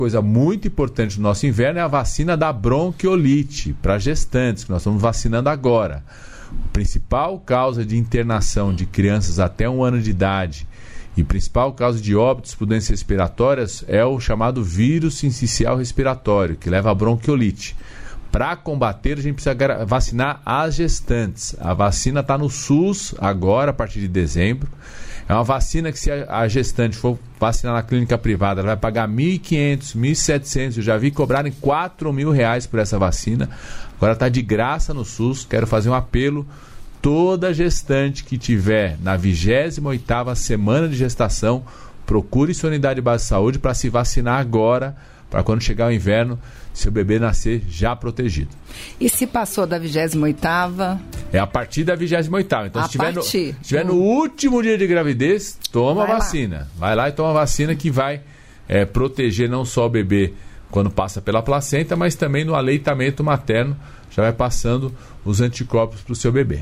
coisa muito importante no nosso inverno é a vacina da bronquiolite para gestantes, que nós estamos vacinando agora. A principal causa de internação de crianças até 1 ano de idade e principal causa de óbitos por doenças respiratórias é o chamado vírus sincicial respiratório, que leva a bronquiolite. Para combater, a gente precisa vacinar as gestantes. A vacina está no SUS agora, a partir de dezembro. É uma vacina que, se a gestante for vacinar na clínica privada, ela vai pagar R$ 1.500, R$ 1.700. Eu já vi cobrarem R$ 4.000 por essa vacina. Agora está de graça no SUS. Quero fazer um apelo. Toda gestante que tiver na 28ª semana de gestação, procure sua unidade básica de saúde para se vacinar agora, para quando chegar o inverno, seu bebê nascer já protegido. E se passou da 28ª? É a partir da 28ª. Então, se estiver no último dia de gravidez, toma a vacina. Vai lá e toma a vacina que vai proteger não só o bebê quando passa pela placenta, mas também no aleitamento materno, já vai passando os anticorpos para o seu bebê.